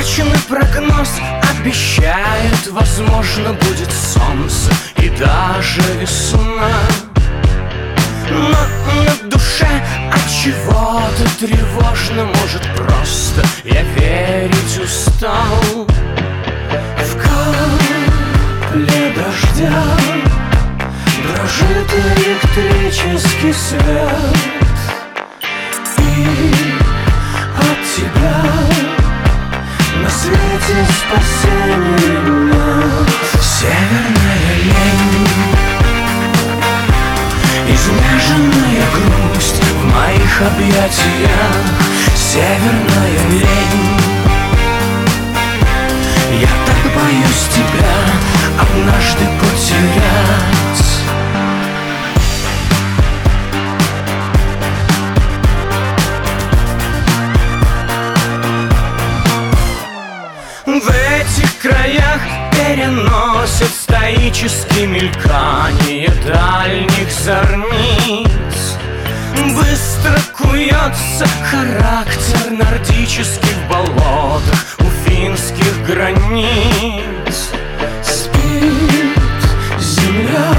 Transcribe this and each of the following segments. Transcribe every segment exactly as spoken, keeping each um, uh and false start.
Вечный прогноз обещает, возможно, будет солнце и даже весна. Но на душе от чего-то тревожно, может, просто я верить устал. В капле дождя дрожит электрический свет, и от тебя на свете спасения нет. Северная лень, изнеженная грусть в моих объятиях. Северная лень, я так боюсь тебя однажды потерять. В этих краях переносят стоические мелькания дальних зорниц. Быстро куется характер нордических болотах у финских границ. Спит земля,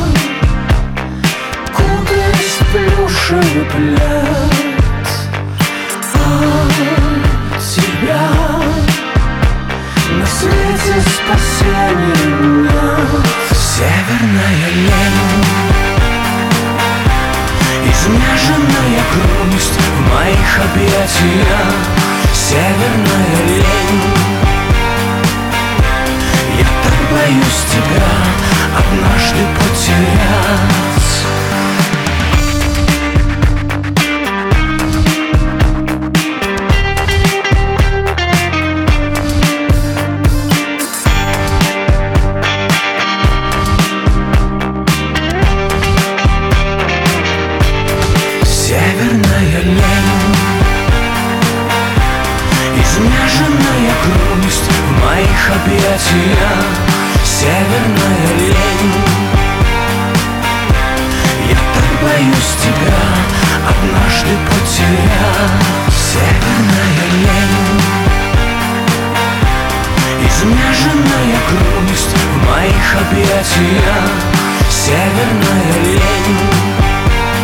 кутаясь в плюшевый плед, от тебя на свете спасения нет. Северная лень, изнеженная грусть в моих объятиях. Северная лень, я так боюсь тебя однажды потерять. Северная лень, изнеженная грусть в моих объятиях. Северная лень, я так боюсь тебя однажды потерять. Северная лень, изнеженная грусть в моих объятиях. Северная лень,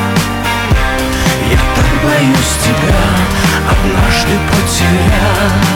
я так боюсь тебя однажды потерять.